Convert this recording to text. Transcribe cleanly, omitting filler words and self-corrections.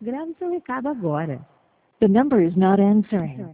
Grave seu recado agora. The number is not answering.